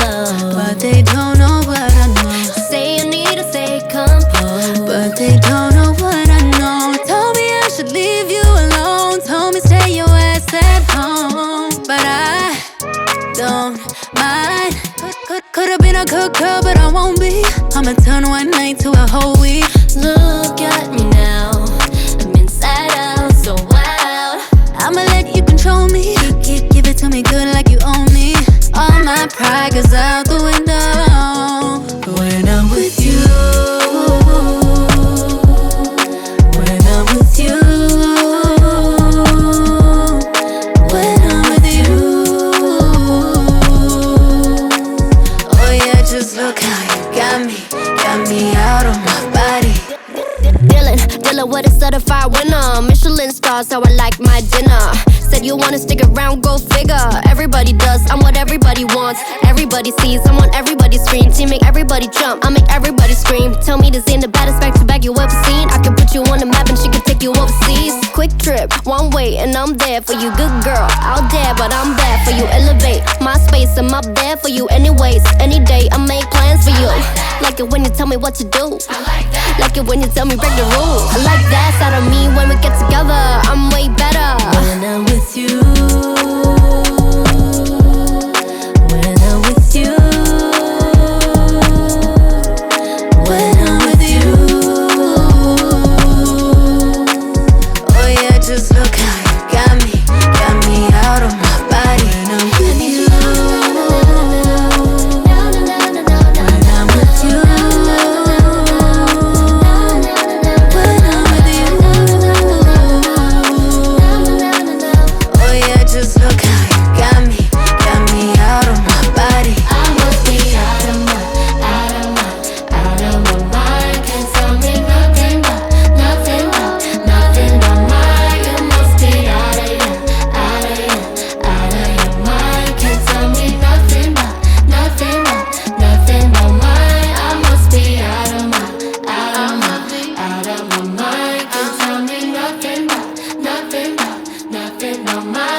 love. But they don't know what I know. Say you need to stay composed, But they don't know what I know. Told me I should leave you alone. Told me stay your ass at home. But I don't mind. Could've been a good girl, but I won't be. I'ma turn one night to a whole week. look at me now. I'm inside out, so wild. I'ma let you control me. Give it to me good like you own me. All my pride goes out the window when I'm with you. When I'm with you. When I'm with you. Oh yeah, just look how you got me out of my body. Dylan with a certified winner. Michelin stars, how I like my dinner. Said you wanna stick around, go figure. Everybody does, I'm what everybody wants. Everybody sees, I'm on everybody's screen. Team make everybody jump, I make everybody scream. Tell me this ain't the baddest back to back you ever seen. I can put you on the map and she can take you overseas. Quick trip, one way and I'm there for you. Good girl, out there but I'm bad for you. Elevate my space, I'm up there for you. Anyways, any day I make plans for you. Like it when you tell me what to do. Like it when you tell me break the rules. I like that side of me when we get together. I'm way better when I'm with you. When I'm with you. When I'm with you. Oh yeah, just look how you got me out of my body. When I'm with you. When I'm with you. Just look how you got me out of my body. I must be out of my mind. Can't tell me nothing but mine. You must be out of your mind. Can't tell me nothing but mine. I must be out of my mind. Can't tell me nothing but mine.